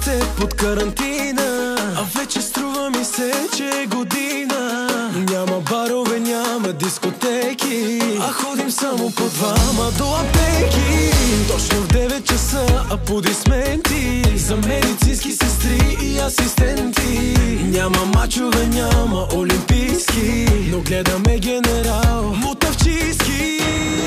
теб под карантина, а вече струва ми се, че е година. Няма барове, няма дискотеки, а ходим само по двама до аптеки. Точно в 9 часа аплодисменти за медицински сестри и асистенти. Няма мачове, няма олимпийски, но гледаме генерал Мутавчийски.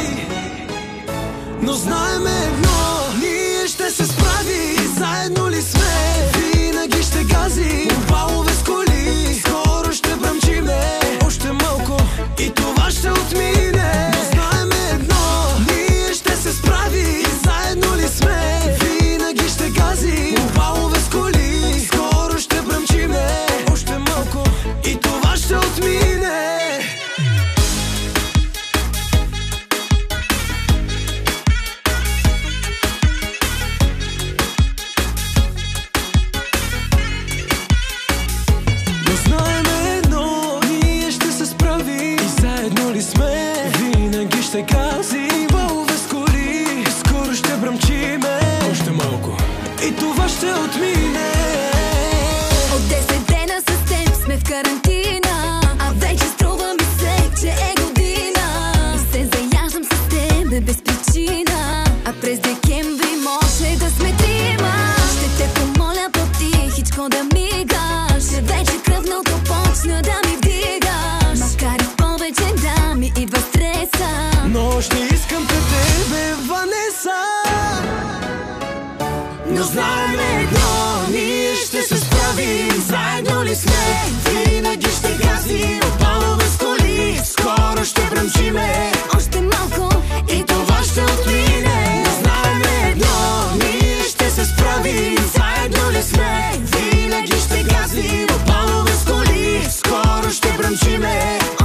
Но знаем едно, ние ще се справи. Заедно ли сме, винаги ще гази. Балове с коли, скоро ще бръмчиме. Още малко и това ще отмине. Но знаем едно, ние ще се справи. Заедно ли сме, винаги ще гази. Балове с коли, скоро ще бръмчиме. Още малко и това ще отмине. Винаги ще гази, балове с коли, скоро ще бръмчиме. Още малко и това ще отмине. От 10 дена с теб сме в карантина, а вече струва ми се, че е година. И се заяждам с теб без причина, а през декември може да сме трима. Ще те помоля по-тихичко да мигаш, че вече кръвното почна да ми вдигаш. Макар и повече да ми идва стреса, но още искам те тебе, Ванеса. Но знаем едно, ние ще се справим. Заедно ли сме, винаги ще газим. Балове с коли, скоро ще бръмчиме. Още малко и това ще отмине. Но знаем едно, ние ще се справим. Заедно ли сме, винаги ще газим. Балове с коли, скоро ще бръмчиме.